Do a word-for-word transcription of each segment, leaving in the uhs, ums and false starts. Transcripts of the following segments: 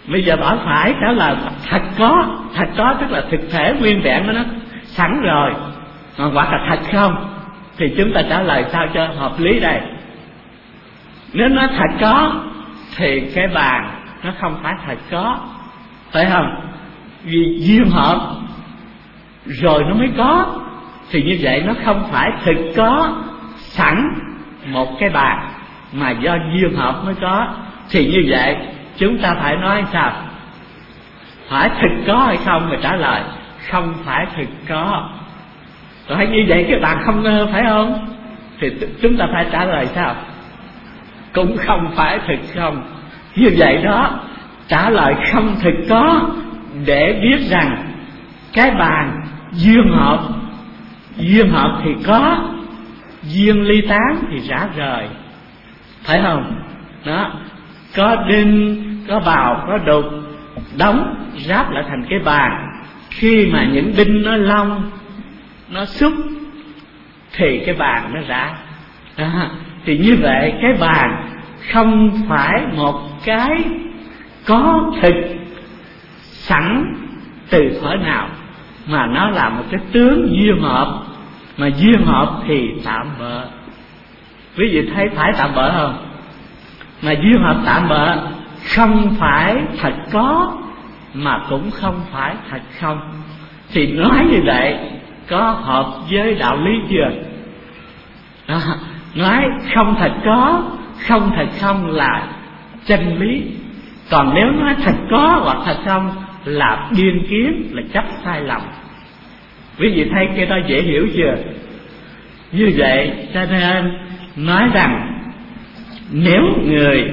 Bây giờ bảo phải trả lời thật có. Thật có tức là thực thể nguyên vẹn nó sẵn rồi, hoặc là thật không, thì chúng ta trả lời sao cho hợp lý đây. Nếu nó thật có thì cái bàn nó không phải thật có, phải không? Vì duyên hợp rồi nó mới có, thì như vậy nó không phải thực có sẵn một cái bàn, mà do duyên hợp mới có. Thì như vậy chúng ta phải nói sao? Phải thực có hay không? Mà trả lời không phải thực có. Rồi như vậy cái bàn không ngơ, phải không? Thì chúng ta phải trả lời sao? Cũng không phải thực không. Như vậy đó, trả lời không thực có để biết rằng cái bàn duyên hợp, duyên hợp thì có, duyên ly tán thì rã rời, phải không? Đó, có đinh, có bào, có đục, đóng ráp lại thành cái bàn. Khi mà những đinh nó long, nó xúc thì cái bàn nó rã. Đó, thì như vậy cái bàn không phải một cái có thực sẵn từ thuở nào, mà nó là một cái tướng duyên hợp. Mà duyên hợp thì tạm bợ. Quý vị thấy phải tạm bợ không? Mà duyên hợp tạm bợ không phải thật có, mà cũng không phải thật không. Thì nói như vậy có hợp với đạo lý chưa? Đó, nói không thật có, không thật không là chân lý. Còn nếu nói thật có hoặc thật không là biên kiến, là chấp sai lầm. Quý vị thấy cái đó dễ hiểu chưa? Như vậy cho nên nói rằng nếu người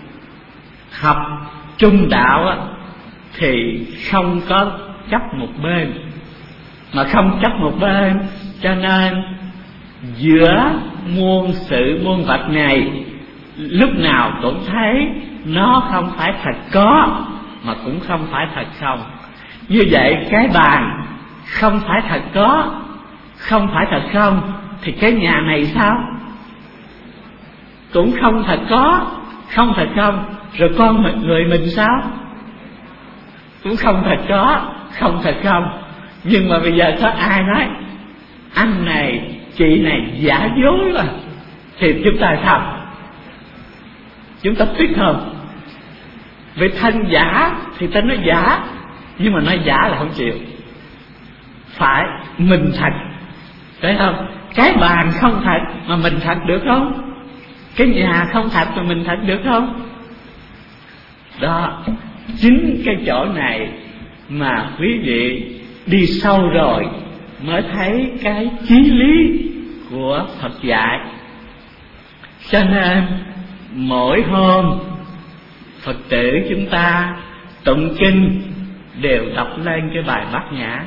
học trung đạo á, thì không có chấp một bên. Mà không chấp một bên cho nên giữa muôn sự muôn vật này lúc nào cũng thấy nó không phải thật có, mà cũng không phải thật không. Như vậy cái bàn không phải thật có, không phải thật không, thì cái nhà này sao? Cũng không thật có, không thật không. Rồi con người mình sao? Cũng không thật có, không thật không. Nhưng mà bây giờ có ai nói anh này, chị này giả dối mà, thì chúng ta sao? Chúng ta thích không? Vì thân giả thì ta nói giả, nhưng mà nói giả là không chịu. Phải mình thật, phải không? Cái bàn không thật mà mình thật được không? Cái nhà không thật mà mình thật được không? Đó, chính cái chỗ này mà quý vị đi sâu rồi mới thấy cái chí lý của Phật dạy. Cho nên mỗi hôm Phật tử chúng ta tụng kinh đều đọc lên cái bài Bát Nhã.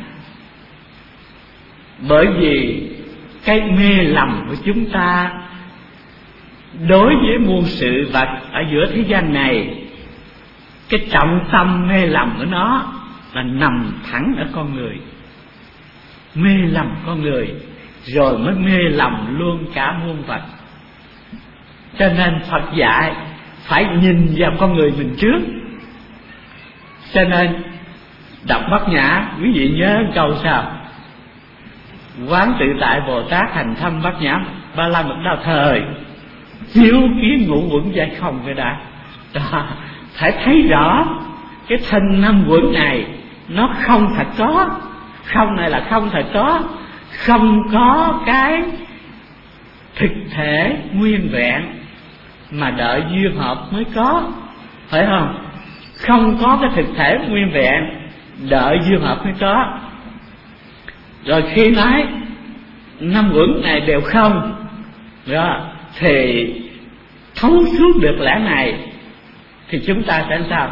Bởi vì cái mê lầm của chúng ta đối với muôn sự vật ở giữa thế gian này, cái trọng tâm mê lầm của nó là nằm thẳng ở con người. Mê lầm con người rồi mới mê lầm luôn cả muôn vật. Cho nên Phật dạy phải nhìn vào con người mình trước. Cho nên đọc Bát Nhã, quý vị nhớ câu sao? Quán tự tại Bồ Tát hành thâm Bát Nhã Ba La Mật Đao thời, chiếu kiến ngũ quẩn giải không cái đã. Đó, phải thấy rõ cái thân năm quẩn này nó không thật có. Không này là không thật có, không có cái thực thể nguyên vẹn, mà đợi duyên hợp mới có, phải không? Không có cái thực thể nguyên vẹn, đợi duyên hợp mới có. Rồi khi nói năm quẩn này đều không đó, thì thấu suốt được lẽ này thì chúng ta sẽ sao?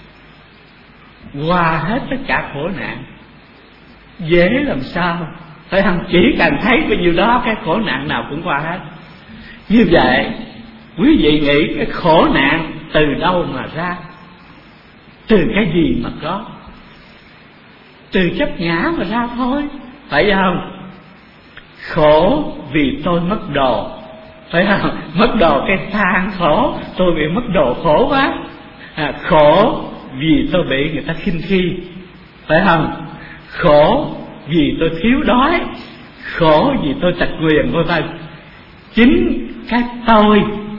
Qua hết tất cả khổ nạn. Dễ làm sao, phải không? Chỉ cần thấy bao nhiêu đó, cái khổ nạn nào cũng qua hết. Như vậy quý vị nghĩ cái khổ nạn từ đâu mà ra? Từ cái gì mà có? Từ chấp ngã mà ra thôi, phải không? Khổ vì tôi mất đồ, phải không? Mất đồ cái than khổ, tôi bị mất đồ khổ quá. À, khổ vì tôi bị người ta khinh khi, phải không? Khổ vì tôi thiếu đói, khổ vì tôi tật nguyền, vân vân. Chính cái tôi,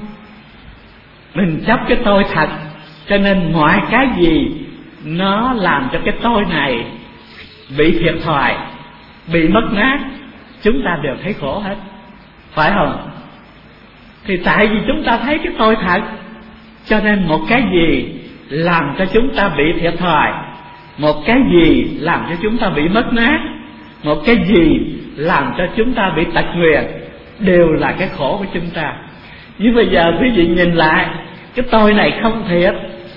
mình chấp cái tôi thật, cho nên mọi cái gì nó làm cho cái tôi này bị thiệt thòi, bị mất mát, chúng ta đều thấy khổ hết, phải không? Thì tại vì chúng ta thấy cái tôi thật, cho nên một cái gì làm cho chúng ta bị thiệt thòi, một cái gì làm cho chúng ta bị mất mát, một cái gì làm cho chúng ta bị tật nguyền, đều là cái khổ của chúng ta. Nhưng bây giờ quý vị nhìn lại, cái tôi này không thiệt,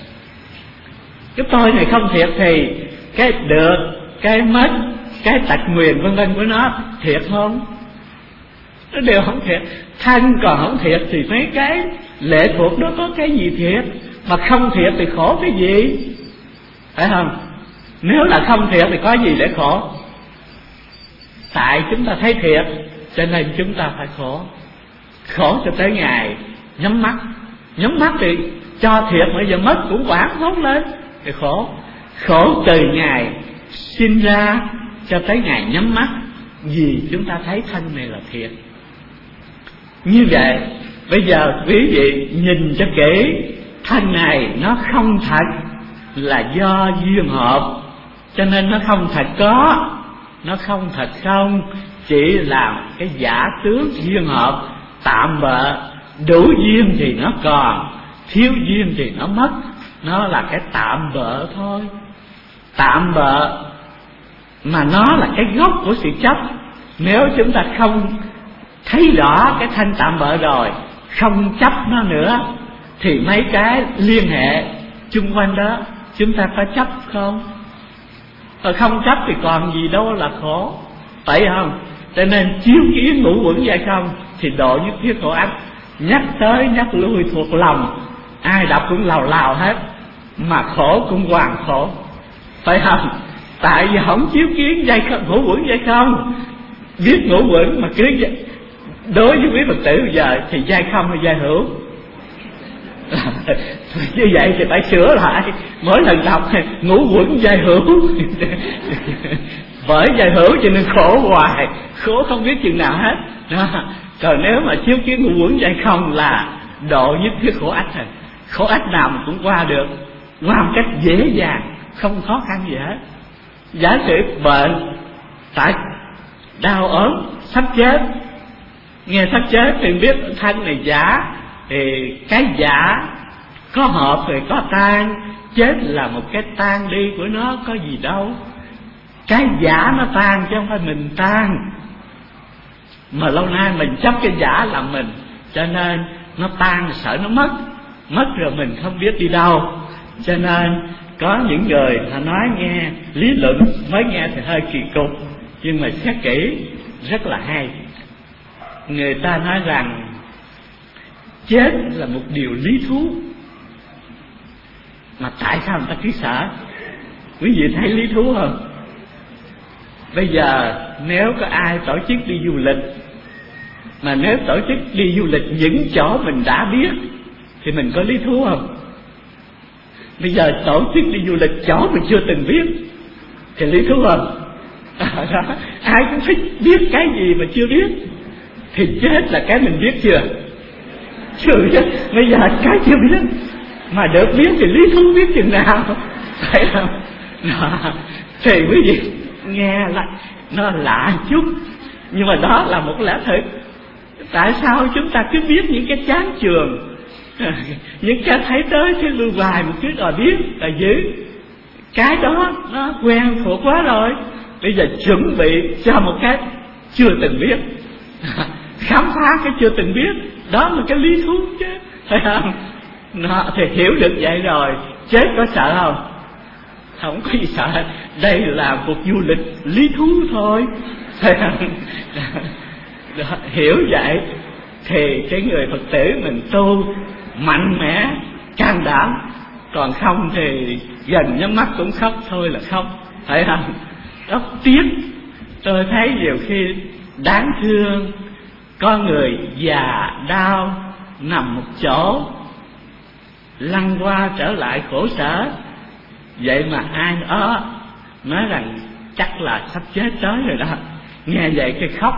cái tôi này không thiệt thì cái được, cái mất, cái tật nguyền vân vân của nó thiệt không? Nó đều không thiệt. Thân còn không thiệt thì mấy cái lệ thuộc đó có cái gì thiệt? Mà không thiệt thì khổ cái gì? Phải không? Nếu là không thiệt thì có gì để khổ? Tại chúng ta thấy thiệt cho nên chúng ta phải khổ. Khổ cho tới ngày nhắm mắt. Nhắm mắt thì cho thiệt mà giờ mất cũng quảng hốt lên thì khổ. Khổ từ ngày sinh ra cho tới ngày nhắm mắt, vì chúng ta thấy thân này là thiệt. Như vậy bây giờ quý vị nhìn cho kỹ, thân này nó không thật là do duyên hợp, cho nên nó không thật có, nó không thật không, chỉ là cái giả tướng duyên hợp tạm bợ. Đủ duyên thì nó còn, thiếu duyên thì nó mất. Nó là cái tạm bợ thôi. Tạm bợ mà nó là cái gốc của sự chấp. Nếu chúng ta không thấy rõ cái thân tạm bợ rồi, không chấp nó nữa, thì mấy cái liên hệ chung quanh đó chúng ta có chấp không? Rồi không chấp thì còn gì đâu là khổ, phải không? Cho nên chiếu kiến ngũ uẩn giai không thì độ nhất thiết khổ ách. Nhắc tới nhắc lui thuộc lòng, ai đọc cũng lào lào hết, mà khổ cũng hoàn khổ, phải không? Tại vì không chiếu kiến giai không, ngũ uẩn giai không, biết ngũ uẩn mà cứ đối với quý Phật tử bây giờ thì giai không hay giai hữu? Như vậy thì phải sửa lại, mỗi lần đọc ngũ uẩn giai hữu. Bởi giai hữu cho nên khổ hoài, khổ không biết chừng nào hết đó. Còn nếu mà chiếu kiến ngũ uẩn giai không là độ nhất thiết khổ ách rồi. Khổ ách nào mà cũng qua được, qua một cách dễ dàng, không khó khăn gì hết. Giả sử bệnh, tại đau ốm, sắp chết, nghe sắp chết thì biết thân này giả, thì cái giả có hợp thì có tan, chết là một cái tan đi của nó, có gì đâu. Cái giả nó tan chứ không phải mình tan. Mà lâu nay mình chấp cái giả là mình, cho nên nó tan, sợ nó mất. Mất rồi mình không biết đi đâu. Cho nên có những người họ nói nghe lý luận, mới nghe thì hơi kỳ cục, nhưng mà xét kỹ rất là hay. Người ta nói rằng chết là một điều lý thú, mà tại sao người ta cứ sợ? Quý vị thấy lý thú không? Bây giờ nếu có ai tổ chức đi du lịch, mà nếu tổ chức đi du lịch những chỗ mình đã biết thì mình có lý thú không? Bây giờ tổ chức đi du lịch chỗ mình chưa từng biết thì lý thú không? À, đó. Ai cũng thích biết cái gì mà chưa biết, thì chết là cái mình biết chưa? Chưa chứ. Bây giờ cái chưa biết mà được biết thì lý thú biết chừng nào, phải không? Đó. Thì quý vị nghe là nó lạ chút, nhưng mà đó là một lẽ thật. Tại sao chúng ta cứ biết những cái chán chường, những cái thấy tới thấy lui hoài một cứ đòi biết là giữ? Cái đó nó quen thuộc quá rồi. Bây giờ chuẩn bị cho một cái chưa từng biết, khám phá cái chưa từng biết, đó là cái lý thú chứ, phải không? Nó thì hiểu được vậy rồi, chết có sợ không? Không có gì sợ. Đây là cuộc du lịch lý thú thôi, phải không? Đó, hiểu vậy thì cái người Phật tử mình tu mạnh mẽ, can đảm. Còn không thì gần nhắm mắt cũng khóc thôi là khóc, phải không? Rất tiếc. Tôi thấy nhiều khi đáng thương, có người già đau nằm một chỗ, lăn qua trở lại khổ sở. Vậy mà ai đó nói rằng chắc là sắp chết tới rồi đó, nghe vậy cái khóc.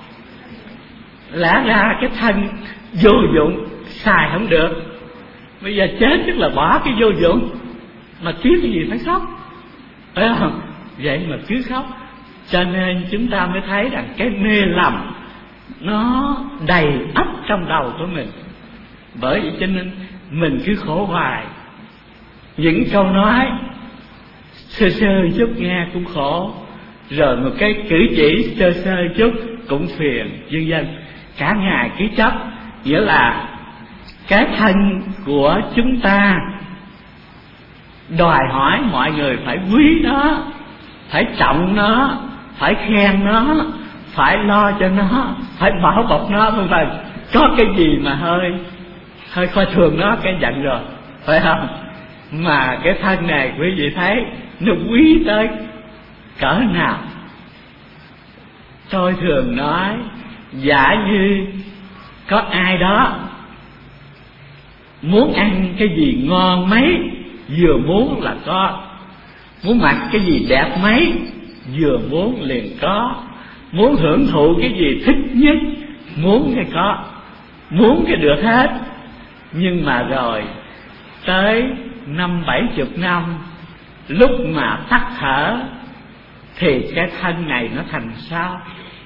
Lẽ ra cái thân vô dụng xài không được, bây giờ chết tức là bỏ cái vô dụng, mà tiếc cái gì phải khóc, phải không? Vậy mà cứ khóc. Cho nên chúng ta mới thấy rằng cái mê lầm nó đầy ắp trong đầu của mình. Bởi vậy cho nên mình cứ khổ hoài. Những câu nói sơ sơ chút nghe cũng khổ, rồi một cái cử chỉ sơ sơ chút cũng phiền, vân vân. Cả ngày cứ chấp, nghĩa là cái thân của chúng ta đòi hỏi mọi người phải quý nó, phải trọng nó, phải khen nó, phải lo cho nó, phải bảo bọc nó, vân vân. Có cái gì mà hơi hơi coi thường nó cái giận rồi, phải không? Mà cái thân này quý vị thấy nó quý tới cỡ nào. Tôi thường nói, giả như có ai đó muốn ăn cái gì ngon mấy, vừa muốn là có, muốn mặc cái gì đẹp mấy, vừa muốn liền có, muốn hưởng thụ cái gì thích nhất, muốn cái có, muốn cái được hết. Nhưng mà rồi tới năm bảy chục năm, lúc mà tắt thở thì cái thân này nó thành sao?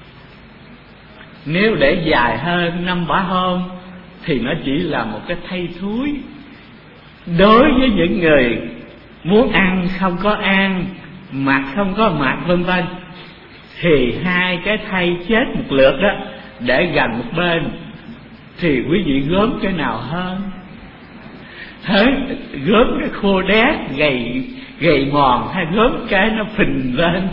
Nếu để dài hơn năm bảy hôm thì nó chỉ là một cái thây thúi. Đối với những người muốn ăn không có ăn, mặc không có mặc, vân vân, thì hai cái thây chết một lượt đó để gần một bên, thì quý vị gớm cái nào hơn? Thế gớm cái khô đét gầy gầy mòn, hay gớm cái nó phình lên?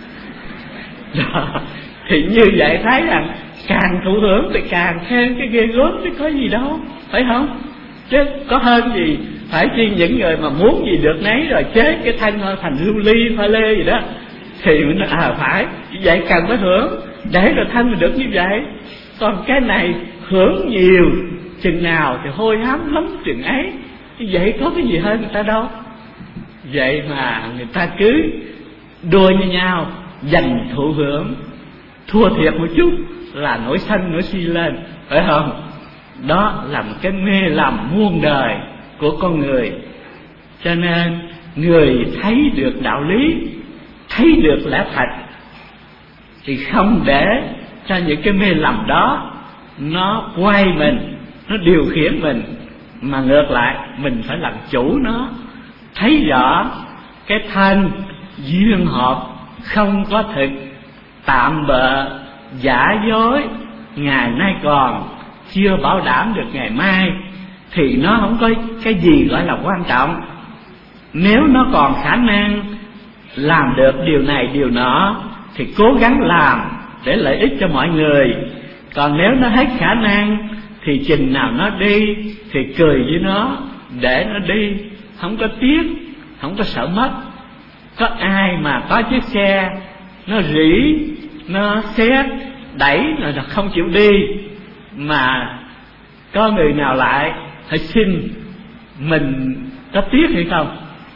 Đó. Thì như vậy thấy rằng càng thụ hưởng thì càng khen cái ghê gớm, chứ có gì đâu, phải không? Chứ có hơn gì. Phải chi những người mà muốn gì được nấy rồi chế cái thân thành lưu ly pha lê gì đó, thì mình nói à phải vậy, cần phải hưởng để rồi thân mình được như vậy. Còn cái này hưởng nhiều chừng nào thì hôi hám lắm chừng ấy. Như vậy có cái gì hơn người ta đâu. Vậy mà người ta cứ đua như nhau, giành thụ hưởng, thua thiệt một chút là nổi sân nổi si lên, phải không? Đó là một cái mê lầm muôn đời của con người. Cho nên người thấy được đạo lý, thấy được lẽ thật, thì không để cho những cái mê lầm đó nó quay mình, nó điều khiển mình, mà ngược lại mình phải làm chủ nó. Thấy rõ cái thân duyên hợp không có thực, tạm bợ giả dối, ngày nay còn chưa bảo đảm được ngày mai, thì nó không có cái gì gọi là quan trọng. Nếu nó còn khả năng làm được điều này điều nọ thì cố gắng làm để lợi ích cho mọi người. Còn nếu nó hết khả năng thì chừng nào nó đi thì cười với nó, để nó đi, không có tiếc, không có sợ mất. Có ai mà có chiếc xe nó rỉ, nó xét, đẩy rồi nó không chịu đi, mà có người nào lại phải xin mình có tiếc hay không?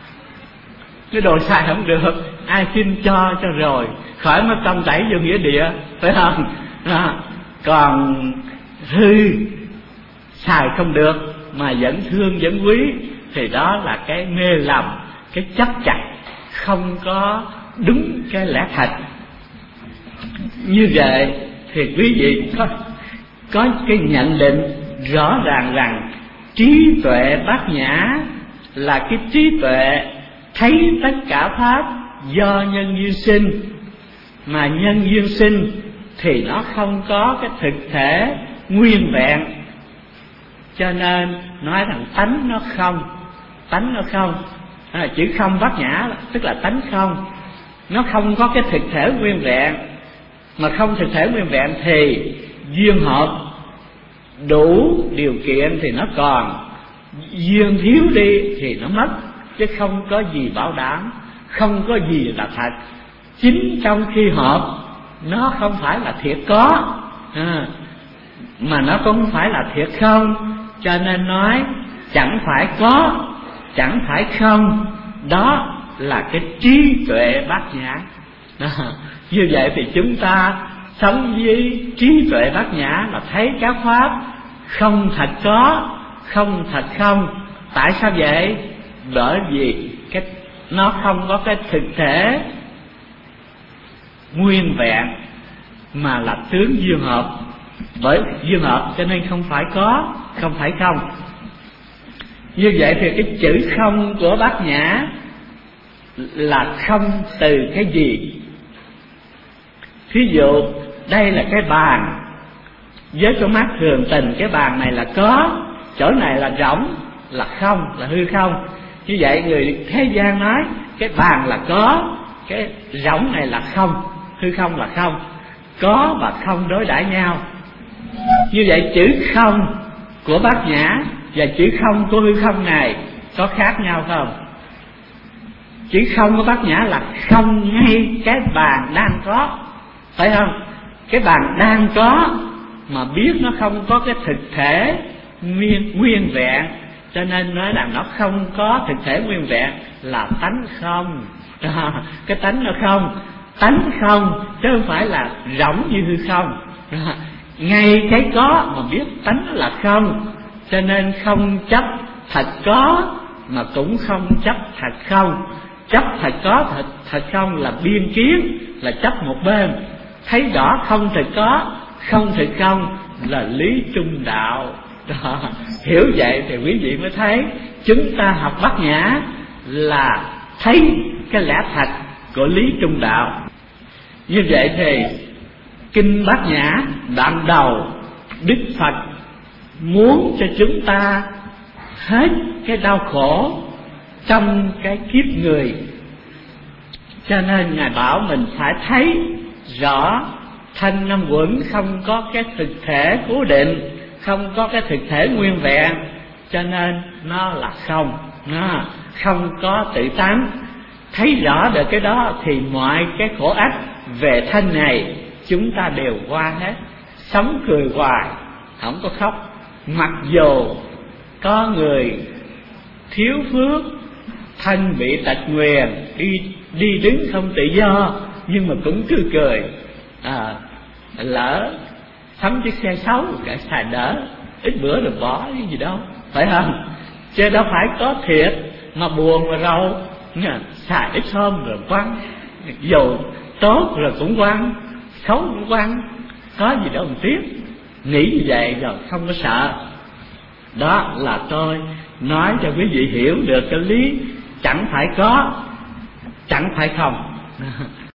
Cái đồ xài không được, ai xin cho cho rồi, khỏi mất công đẩy vô nghĩa địa, phải không? À, còn hư xài không được mà vẫn thương vẫn quý, thì đó là cái mê lầm, cái chấp chặt, không có đúng cái lẽ thật. Như vậy thì quý vị có có cái nhận định rõ ràng rằng trí tuệ bát nhã là cái trí tuệ thấy tất cả pháp do nhân duyên sinh, mà nhân duyên sinh thì nó không có cái thực thể nguyên vẹn, cho nên nói rằng tánh nó không, tánh nó không, à, chữ không bát nhã tức là tánh không, nó không có cái thực thể nguyên vẹn. Mà không thực thể nguyên vẹn thì duyên hợp đủ điều kiện thì nó còn, duyên thiếu đi thì nó mất, chứ không có gì bảo đảm, không có gì là thật. Chính trong khi hợp nó không phải là thiệt có, à, mà nó cũng không phải là thiệt không. Cho nên nói chẳng phải có, chẳng phải không, Đó là cái trí tuệ bát nhã. Đó. Như vậy thì chúng ta sống với trí tuệ bát nhã là thấy các pháp không thật có, không thật không. Tại sao vậy? Bởi vì cái nó không có cái thực thể nguyên vẹn, mà là tướng dương hợp. Bởi dương hợp cho nên không phải có, không phải không. Như vậy thì cái chữ không của bát nhã là không từ cái gì? Thí dụ đây là cái bàn, với con mắt thường tình cái bàn này là có, chỗ này là rỗng, là không, là hư không. Như vậy người thế gian nói cái bàn là có, cái rỗng này là không, hư không là không. Có và không đối đãi nhau. Như vậy chữ không của bát nhã và chữ không của hư không này có khác nhau không? Chữ không của bát nhã là không ngay cái bàn đang có, phải không? Cái bàn đang có mà biết nó không có cái thực thể nguyên, nguyên vẹn, cho nên nói rằng nó không có thực thể nguyên vẹn là tánh không. À, cái tánh nó không, tánh không chứ không phải là rỗng như hư không. À, ngay cái có mà biết tánh là không, cho nên không chấp thật có mà cũng không chấp thật không. Chấp thật có thật, thật không là biên kiến, là chấp một bên. Thấy rõ không thật có, không thật không là lý trung đạo. Đó. Hiểu vậy thì quý vị mới thấy chúng ta học bát nhã là thấy cái lẽ thật của lý trung đạo. Như vậy thì kinh bát nhã đoạn đầu Đức Phật muốn cho chúng ta hết cái đau khổ trong cái kiếp người, cho nên Ngài bảo mình phải thấy rõ thanh năm uẩn không có cái thực thể cố định, không có cái thực thể nguyên vẹn, cho nên nó là không, nó không có tự tánh. Thấy rõ được cái đó thì mọi cái khổ ách về thân này chúng ta đều qua hết, sống cười hoài, không có khóc. Mặc dù có người thiếu phước, thân bị tật nguyền, đi, đi đứng không tự do, nhưng mà cũng cứ cười. À, lỡ sắm chiếc xe xấu cả xài đỡ, ít bữa rồi bỏ cái gì đâu, phải không? Chứ đâu phải có thiệt mà buồn mà rầu, xài ít hôm rồi quăng, dù tốt rồi cũng quăng, xấu cũng quăng, có gì đâu mà tiếc. Nghĩ như vậy rồi không có sợ. Đó là tôi nói cho quý vị hiểu được cái lý chẳng phải có, chẳng phải không.